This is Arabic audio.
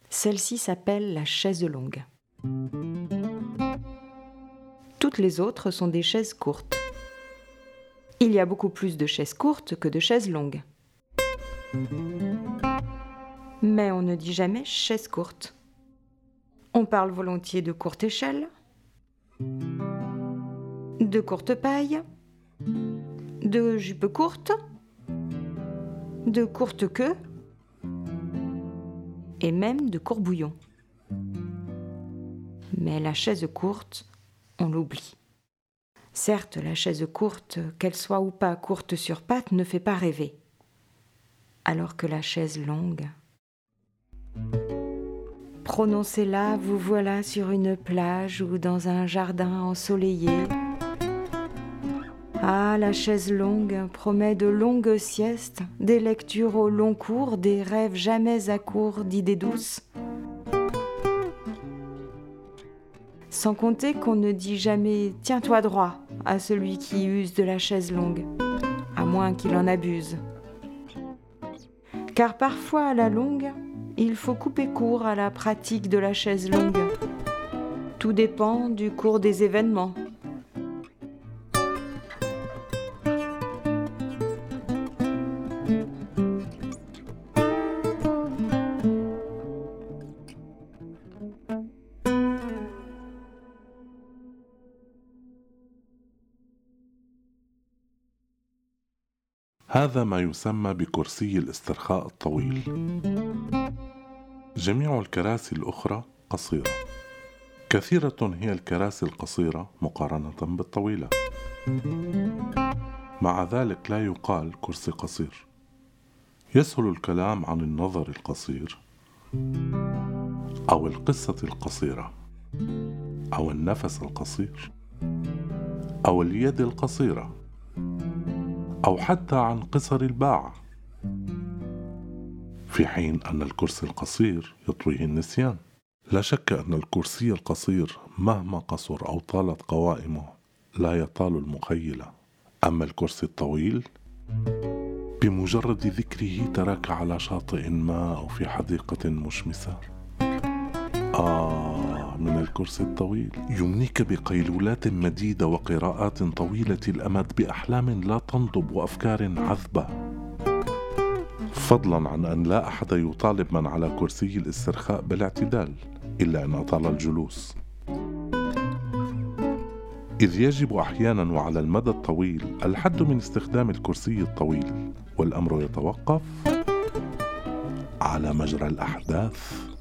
Celle-ci s'appelle la chaise longue. Toutes les autres sont des chaises courtes. Il y a beaucoup plus de chaises courtes que de chaises longues. Mais on ne dit jamais chaise courte. On parle volontiers de courte échelle, de courte paille, de jupe courte, de courte queue et même de courbouillon. Mais la chaise courte, on l'oublie. Certes, la chaise courte, qu'elle soit ou pas courte sur pattes, ne fait pas rêver. Alors que la chaise longue... Prononcez-la, vous voilà sur une plage ou dans un jardin ensoleillé. Ah, la chaise longue promet de longues siestes, des lectures au long cours, des rêves jamais à court d'idées douces. Sans compter qu'on ne dit jamais « tiens-toi droit » à celui qui use de la chaise longue, à moins qu'il en abuse. Car parfois, à la longue, il faut couper court à la pratique de la chaise longue. Tout dépend du cours des événements. هذا ما يسمى بكرسي الاسترخاء الطويل. جميع الكراسي الأخرى قصيرة. كثيرة هي الكراسي القصيرة مقارنة بالطويلة. مع ذلك لا يقال كرسي قصير. يسهل الكلام عن النظر القصير أو القصة القصيرة أو النفس القصير أو اليد القصيرة أو حتى عن قصر الباع، في حين أن الكرسي القصير يطويه النسيان. لا شك أن الكرسي القصير مهما قصر أو طالت قوائمه لا يطال المخيلة، أما الكرسي الطويل بمجرد ذكره تراك على شاطئ ما أو في حديقة مشمسة. من الكرسي الطويل يمنيك بقيلولات مديدة وقراءات طويلة الأمد بأحلام لا تنضب وأفكار عذبة، فضلا عن أن لا أحد يطالب من على كرسي الاسترخاء بالاعتدال إلا أن أطال الجلوس، إذ يجب أحيانا وعلى المدى الطويل الحد من استخدام الكرسي الطويل، والأمر يتوقف على مجرى الأحداث.